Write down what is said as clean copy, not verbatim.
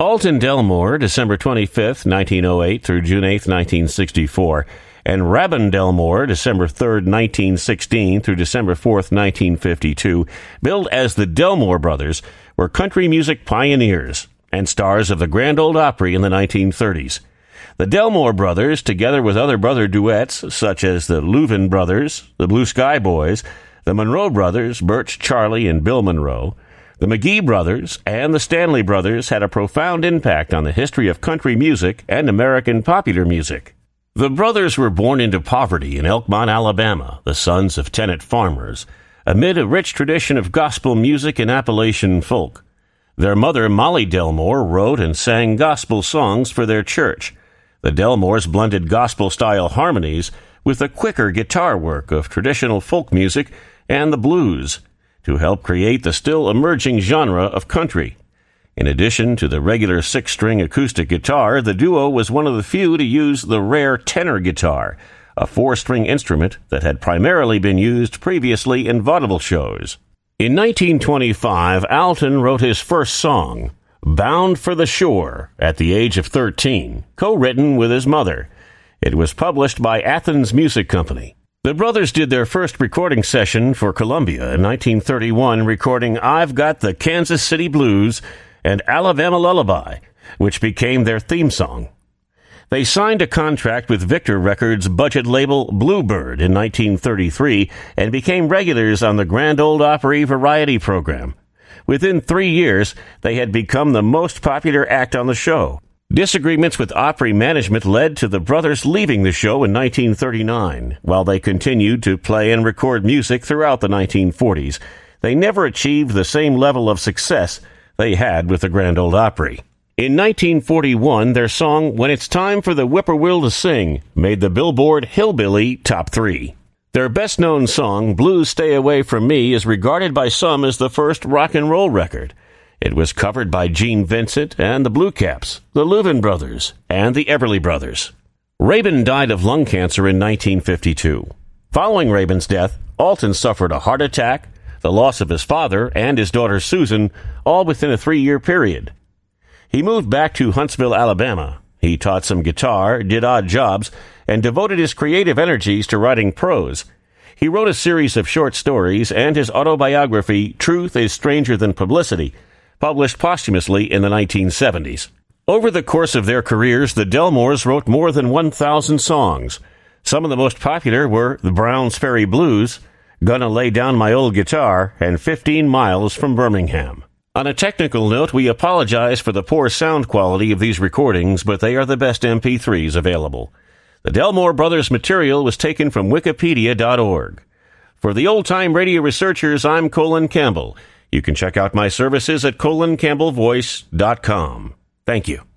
Alton Delmore, December 25th, 1908 through June 8th, 1964, and Rabban Delmore, December 3rd, 1916 through December 4th, 1952, billed as the Delmore Brothers, were country music pioneers and stars of the Grand Ole Opry in the 1930s. The Delmore Brothers, together with other brother duets such as the Louvin Brothers, the Blue Sky Boys, the Monroe Brothers, Birch Charlie and Bill Monroe, the McGee Brothers, and the Stanley Brothers, had a profound impact on the history of country music and American popular music. The brothers were born into poverty in Elkmont, Alabama, the sons of tenant farmers, amid a rich tradition of gospel music and Appalachian folk. Their mother, Molly Delmore, wrote and sang gospel songs for their church. The Delmores blended gospel-style harmonies with the quicker guitar work of traditional folk music and the blues to help create the still emerging genre of country. In addition to the regular 6-string acoustic guitar, the duo was one of the few to use the rare tenor guitar, a 4-string instrument that had primarily been used previously in vaudeville shows. In 1925, Alton wrote his first song, Bound for the Shore, at the age of 13, co-written with his mother. It was published by Athens Music Company. The brothers did their first recording session for Columbia in 1931, recording I've Got the Kansas City Blues and Alabama Lullaby, which became their theme song. They signed a contract with Victor Records' budget label Bluebird in 1933 and became regulars on the Grand Ole Opry variety program. Within 3 years, they had become the most popular act on the show. Disagreements with Opry management led to the brothers leaving the show in 1939. While they continued to play and record music throughout the 1940s, they never achieved the same level of success they had with the Grand Ole Opry. In 1941, their song When It's Time for the Whippoorwill to Sing made the Billboard Hillbilly Top 3. Their best-known song, Blues Stay Away From Me, is regarded by some as the first rock and roll record. It was covered by Gene Vincent and the Blue Caps, the Louvin Brothers, and the Everly Brothers. Rabin died of lung cancer in 1952. Following Rabin's death, Alton suffered a heart attack, the loss of his father and his daughter Susan, all within a 3-year period. He moved back to Huntsville, Alabama. He taught some guitar, did odd jobs, and devoted his creative energies to writing prose. He wrote a series of short stories and his autobiography, Truth is Stranger Than Publicity, published posthumously in the 1970s. Over the course of their careers, the Delmores wrote more than 1,000 songs. Some of the most popular were The Browns Ferry Blues, Gonna Lay Down My Old Guitar, and 15 Miles from Birmingham. On a technical note, we apologize for the poor sound quality of these recordings, but they are the best MP3s available. The Delmore Brothers material was taken from Wikipedia.org. For the Old Time Radio Researchers, I'm Colin Campbell. You can check out my services at ColinCampbellVoice.com. Thank you.